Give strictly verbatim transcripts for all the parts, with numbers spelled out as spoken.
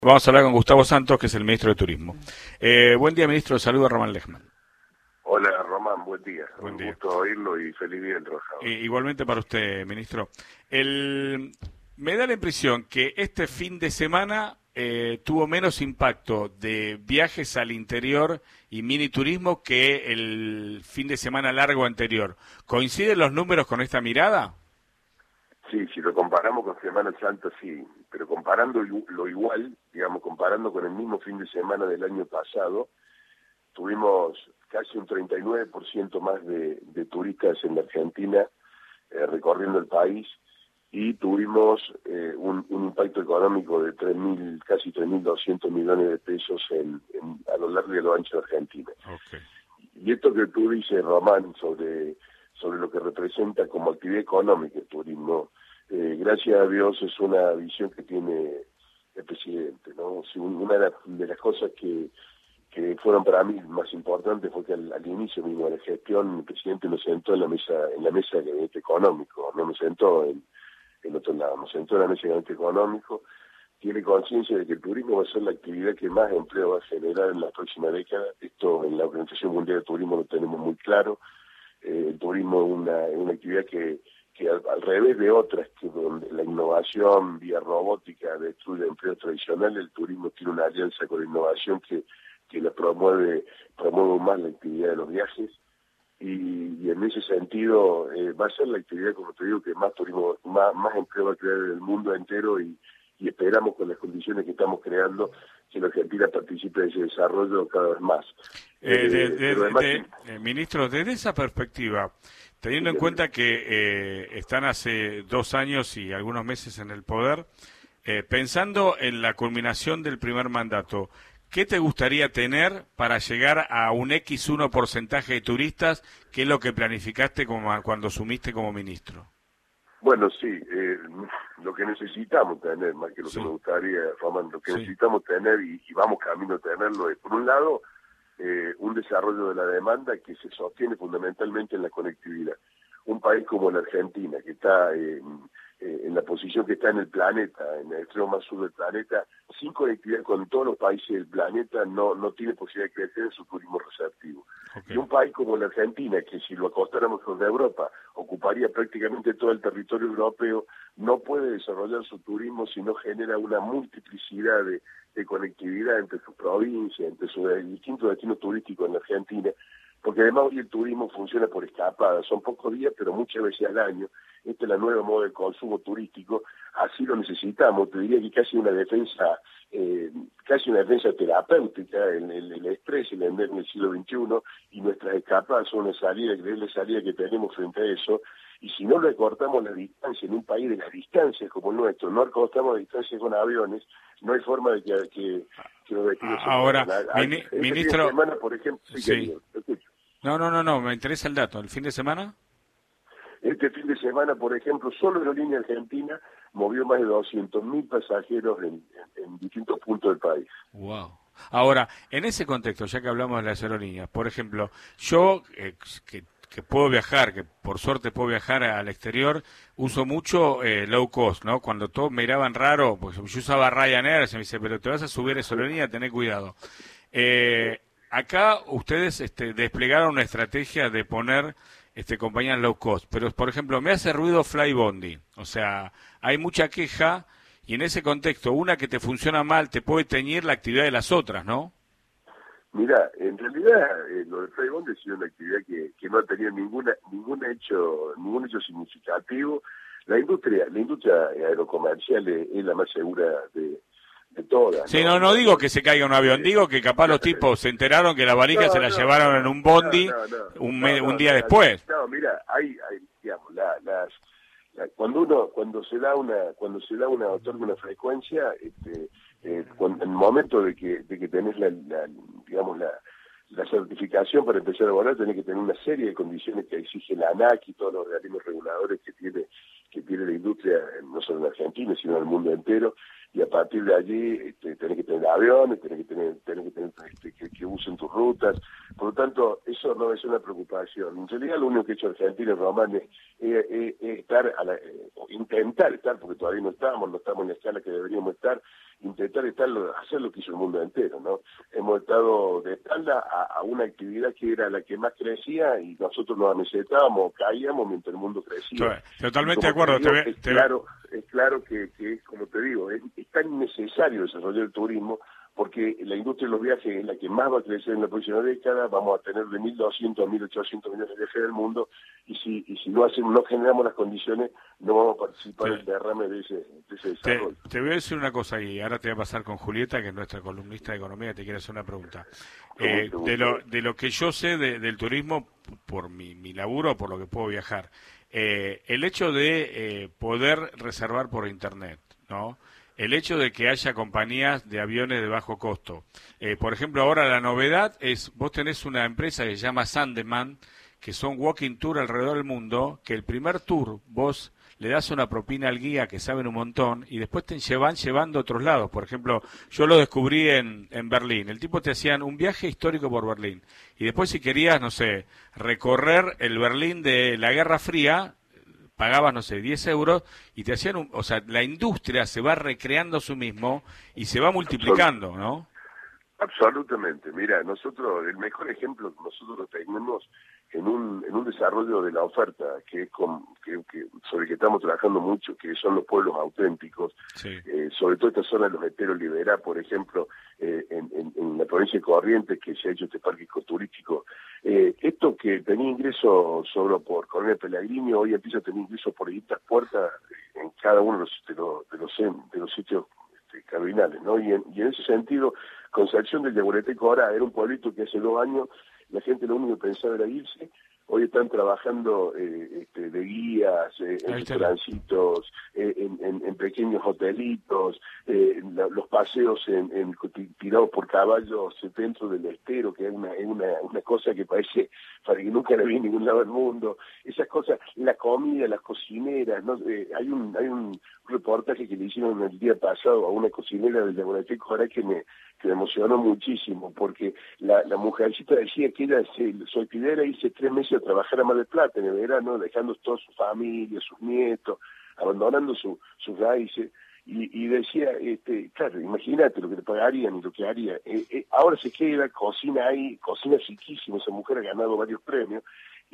Vamos a hablar con Gustavo Santos, que es el ministro de Turismo. Eh, buen día, ministro. Saludo a Román Lechman. Hola, Román, buen día. Buen Un día. gusto oírlo y feliz día del trabajador. Eh, igualmente para usted, ministro. El, me da la impresión que este fin de semana eh, tuvo menos impacto de viajes al interior y mini turismo que el fin de semana largo anterior. ¿Coinciden los números con esta mirada? Sí, si lo comparamos con Semana Santa, sí, pero comparando lo igual, digamos, comparando con el mismo fin de semana del año pasado, tuvimos casi un treinta y nueve por ciento más de, de turistas en la Argentina eh, recorriendo el país y tuvimos eh, un, un impacto económico de tres mil, casi tres mil doscientos millones de pesos en, en, a lo largo y a lo ancho de Argentina. Okay. Y esto que tú dices, Román, sobre, sobre lo que representa como actividad económica el turismo, eh, gracias a Dios es una visión que tiene el presidente, ¿no? Si una de, la, de las cosas que, que fueron para mí más importantes fue que al, al inicio mismo de la gestión el presidente nos sentó en la mesa en la mesa de gabinete económico, no nos sentó en, en otro lado, nos sentó en la mesa de gabinete económico. Tiene conciencia de que el turismo va a ser la actividad que más empleo va a generar en la próxima década. Esto en la Organización Mundial de Turismo lo tenemos muy claro. Eh, el turismo es una, es una actividad que, que al, al revés de otras, que donde la innovación vía robótica destruye empleos tradicionales, el turismo tiene una alianza con la innovación que, que la promueve, promueve más la actividad de los viajes. Y, y en ese sentido eh, va a ser la actividad, como te digo, que más turismo, más, más empleo va a crear en el mundo entero y y esperamos con las condiciones que estamos creando que la Argentina participe de ese desarrollo cada vez más. Eh, de, de, eh, además, de, eh, ministro, desde esa perspectiva, teniendo en cuenta que eh, están hace dos años y algunos meses en el poder, eh, pensando en la culminación del primer mandato, ¿qué te gustaría tener para llegar a un equis uno porcentaje de turistas, que es lo que planificaste como, cuando asumiste como ministro? Bueno, sí, eh, lo que necesitamos tener, más que lo sí. que me gustaría, Román, lo que sí. necesitamos tener, y, y vamos camino a tenerlo, es, por un lado, eh, un desarrollo de la demanda que se sostiene fundamentalmente en la conectividad. Un país como la Argentina, que está eh, eh, en la posición que está en el planeta, en el extremo más sur del planeta, sin conectividad con todos los países del planeta, no, no tiene posibilidad de crecer en su turismo receptivo. Okay. Y un país como la Argentina, que si lo acostáramos con la Europa, ocuparía prácticamente todo el territorio europeo, no puede desarrollar su turismo si no genera una multiplicidad de, de conectividad entre sus provincias, entre sus distintos destinos turísticos en la Argentina, porque además hoy el turismo funciona por escapadas, son pocos días, pero muchas veces al año. Esta es la nueva moda de consumo turístico, así lo necesitamos, te diría que casi una defensa, eh, casi una defensa terapéutica, el, el, el estrés, el en el siglo veintiuno, y nuestras escapadas son una salida, que es la salida que tenemos frente a eso, y si no le acortamos la distancia en un país de las distancias como el nuestro, no acortamos la distancia con aviones, no hay forma de que, que, que los destinos ahora, se puedan. Mini, Este ministro, fin de semana, por ejemplo, sí, sí. querido, te escucho. No, no, no, no, me interesa el dato. ¿El fin de semana? Este fin de semana, por ejemplo, solo Aerolínea Argentina movió más de doscientos mil pasajeros en, en, en distintos puntos del país. Wow. Ahora, en ese contexto, ya que hablamos de las aerolíneas, por ejemplo, yo eh, que, que puedo viajar, que por suerte puedo viajar al exterior, uso mucho eh, low cost, ¿no? Cuando todos me miraban raro, pues yo usaba Ryanair, se me dice, pero te vas a subir a esa aerolínea, tené cuidado. Eh, acá ustedes este, desplegaron una estrategia de poner este compañías low cost, pero por ejemplo me hace ruido Flybondi, o sea, hay mucha queja y en ese contexto una que te funciona mal te puede teñir la actividad de las otras, ¿no? Mira, en realidad eh, lo de Flybondi ha sido una actividad que, que no ha tenido ninguna ningún hecho ningún hecho significativo. La industria la industria aerocomercial es, es la más segura de de todas. Sí, no, no, no digo que se caiga un avión, digo que capaz los tipos se enteraron que la valija no, se la no, llevaron no, en un bondi no, no, no, un, me, no, un día no, después. No, mira, hay, hay digamos, la, las, la, cuando uno, cuando se da una, cuando se da una, otorga una frecuencia, este, eh, cuando, en el momento de que, de que tenés la, la digamos, la, la certificación para empezar a volar, tenés que tener una serie de condiciones que exige la ANAC y todos los organismos reguladores que tiene, que tiene la industria, no solo en Argentina, sino en el mundo entero. Y a partir de allí este, tenés que tener aviones, tenés que tener, tenés que, tener este, que, que usen tus rutas. Por lo tanto, eso no es una preocupación. En realidad, lo único que ha hecho Argentina, Román, es, es, es, es estar, a la, eh, intentar estar, porque todavía no estamos, no estamos en la escala que deberíamos estar, intentar estar, hacer lo que hizo el mundo entero, ¿no? Hemos estado de espalda a, a una actividad que era la que más crecía y nosotros nos amesetábamos, caíamos mientras el mundo crecía. Totalmente de acuerdo. Digo, te ve, es, te claro, es claro que, que es, como te digo, es, es tan necesario desarrollar el turismo porque la industria de los viajes es la que más va a crecer en la próxima década, vamos a tener de mil doscientos a mil ochocientos millones de viajes del mundo, y si y si no hacemos, no generamos las condiciones, no vamos a participar en el derrame de ese, de ese desarrollo. Te, te voy a decir una cosa y ahora te voy a pasar con Julieta, que es nuestra columnista de economía, que te quiere hacer una pregunta. Eh, de lo de lo que yo sé de, del turismo, por mi, mi laburo, por lo que puedo viajar, eh, el hecho de eh, poder reservar por internet, ¿no? El hecho de que haya compañías de aviones de bajo costo. Eh, por ejemplo, ahora la novedad es, vos tenés una empresa que se llama Sandeman, que son walking tour alrededor del mundo, que el primer tour vos le das una propina al guía, que saben un montón, y después te llevan llevando a otros lados. Por ejemplo, yo lo descubrí en, en Berlín. El tipo te hacían un viaje histórico por Berlín. Y después si querías, no sé, recorrer el Berlín de la Guerra Fría, pagabas, no sé, diez euros y te hacían un... O sea, la industria se va recreando a sí mismo y se va multiplicando, ¿no? Absolutamente. Mira, nosotros, el mejor ejemplo que nosotros lo tenemos en un en un desarrollo de la oferta que es con, que, que sobre el que estamos trabajando mucho, que son los pueblos auténticos, sí. eh, sobre todo esta zona de los Esteros Liberá, por ejemplo, eh, en, en, en la provincia de Corrientes, que se ha hecho este parque ecoturístico. Eh, esto que tenía ingresos solo por Coronel Pellegrini, hoy empieza a tener ingresos por estas puertas en cada uno de los, de los, de los, de los sitios este, cardinales, ¿no? Y en, y en ese sentido, Concepción del Yaguareteco ahora era un pueblito que hace dos años la gente lo único que pensaba era irse. Hoy están trabajando eh, este, de guías, eh, en restaurancitos, eh, en, en, en pequeños hotelitos, eh, la, los paseos en, en, tirados por caballos dentro del estero, que es una, es una, una cosa que parece para que nunca la vi en ningún lado del mundo. Esas cosas, la comida, las cocineras, ¿no? Eh, hay un hay un reportaje que le hicieron el día pasado a una cocinera del Yaguareteco ahora que me, que me emocionó muchísimo, porque la, la mujercita decía que ella se, su actividad era irse tres meses a trabajar a Mar del Plata en el verano, dejando toda su familia, sus nietos, abandonando su, sus raíces, y, y decía, este, claro, imagínate lo que le pagarían y lo que haría. Eh, eh, ahora se queda, cocina ahí, cocina riquísimo, esa mujer ha ganado varios premios,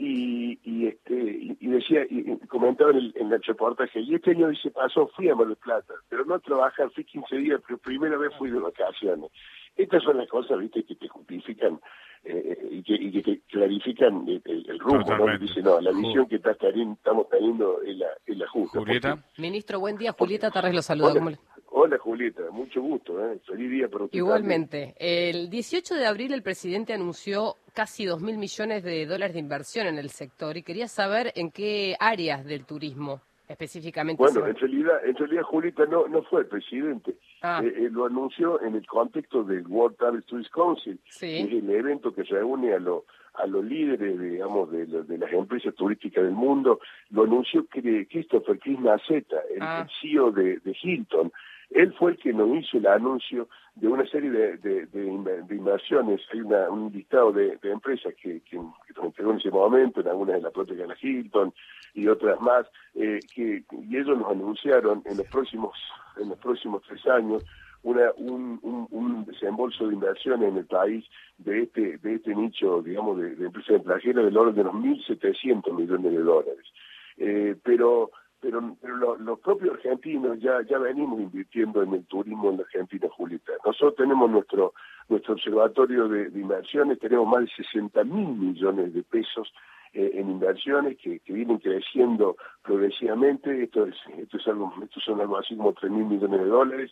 y, y este y, y decía, y, y comentaba en el, en el reportaje, y este año dice, pasó, fui a Mar del Plata, pero no a trabajar, fui quince días, pero primera vez fui de vacaciones. Estas son las cosas, viste, que te justifican eh, y, que, y que te clarifican el, el, el rumbo, Totalmente. ¿no? Dice, no, la visión Ju que estás teniendo, estamos teniendo es la, es la justa. Julieta. Porque, Ministro, buen día. Julieta Tarrés lo saluda. Hola, ¿Cómo le... hola, Julieta, mucho gusto. ¿eh? Feliz día para usted. Igualmente. También. El dieciocho de abril el presidente anunció casi dos mil millones de dólares de inversión en el sector y quería saber en qué áreas del turismo específicamente. Bueno, en realidad, en realidad Julieta no, no fue el presidente. Ah. Eh, eh, lo anunció en el contexto del World Travel Tourist Council, sí. que es el evento que reúne a, lo, a los líderes, digamos, de, lo, de las empresas turísticas del mundo. Lo anunció Christopher Chris Nassetta, el, ah. el C E O de, de Hilton. Él fue el que nos hizo el anuncio de una serie de, de, de, de inversiones. Hay una, un listado de, de empresas que, que, que nos entregó en ese momento, en algunas de la propia de la Hilton y otras más, eh, que y ellos nos anunciaron en los próximos en los próximos tres años una un, un, un desembolso de inversiones en el país de este de este nicho, digamos, de, de empresas extranjeras del orden de los mil setecientos millones de dólares. Eh, pero pero, pero lo, los propios argentinos ya ya venimos invirtiendo en el turismo en la Argentina, Julieta. Nosotros tenemos nuestro nuestro observatorio de, de inversiones, tenemos más de sesenta mil millones de pesos eh, en inversiones que, que vienen creciendo progresivamente. Esto es esto es algo esto son algo así como tres mil millones de dólares.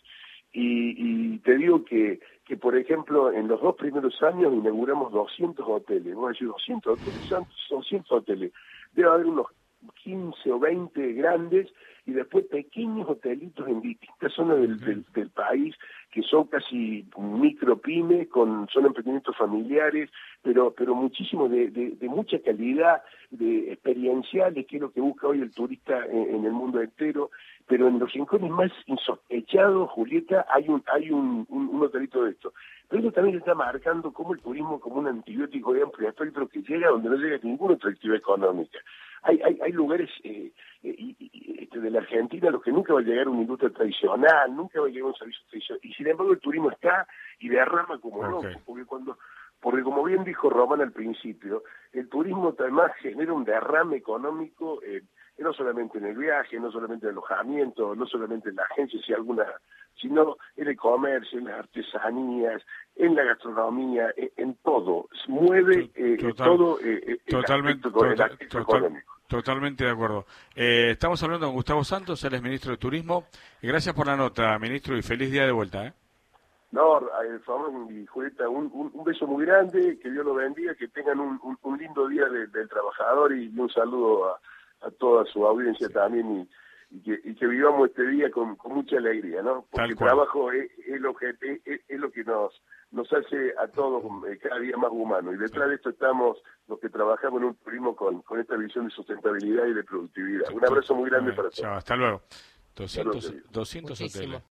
Y, y te digo que, que, por ejemplo, en los dos primeros años inauguramos doscientos hoteles. Vamos a decir doscientos hoteles, doscientos hoteles. Debe haber unos quince o veinte grandes y después pequeños hotelitos en distintas zonas del, del, del país que son casi micropymes, con son emprendimientos familiares, pero pero muchísimo de, de, de mucha calidad, de experienciales, que es lo que busca hoy el turista en, en el mundo entero. Pero en los rincones más insospechados, Julieta, hay un hay un, un, un hotelito de esto. Pero eso también está marcando como el turismo como un antibiótico de amplio espectro que llega donde no llega ninguna otra actividad económica. hay, hay, hay lugares eh, eh, este, de la Argentina a los que nunca va a llegar una industria tradicional, nunca va a llegar un servicio tradicional, y sin embargo el turismo está y derrama como okay. loco, porque cuando porque como bien dijo Román al principio, el turismo además genera un derrame económico, eh, no solamente en el viaje, no solamente en el alojamiento, no solamente en la agencia, si alguna, sino en el comercio, en las artesanías, en la gastronomía, en, en todo. Se mueve eh, Total, todo eh, totalmente, el aspecto, total, el aspecto total, económico. Totalmente de acuerdo. Eh, estamos hablando con Gustavo Santos, él es ministro de Turismo. Y gracias por la nota, ministro, y feliz día de vuelta. ¿eh? No, Fabián y Julieta, un, un, un beso muy grande, que Dios los bendiga, que tengan un, un, un lindo día de, del trabajador y un saludo a, a toda su audiencia sí. también y, y, que, y que vivamos este día con, con mucha alegría, ¿no? Porque el trabajo es, es, lo que, es, es lo que nos nos hace a todos eh, cada día más humanos y detrás sí. de esto estamos los que trabajamos en un turismo con, con esta visión de sustentabilidad y de productividad. Un abrazo muy grande para todos. Chao, hasta luego. doscientos, doscientos hoteles.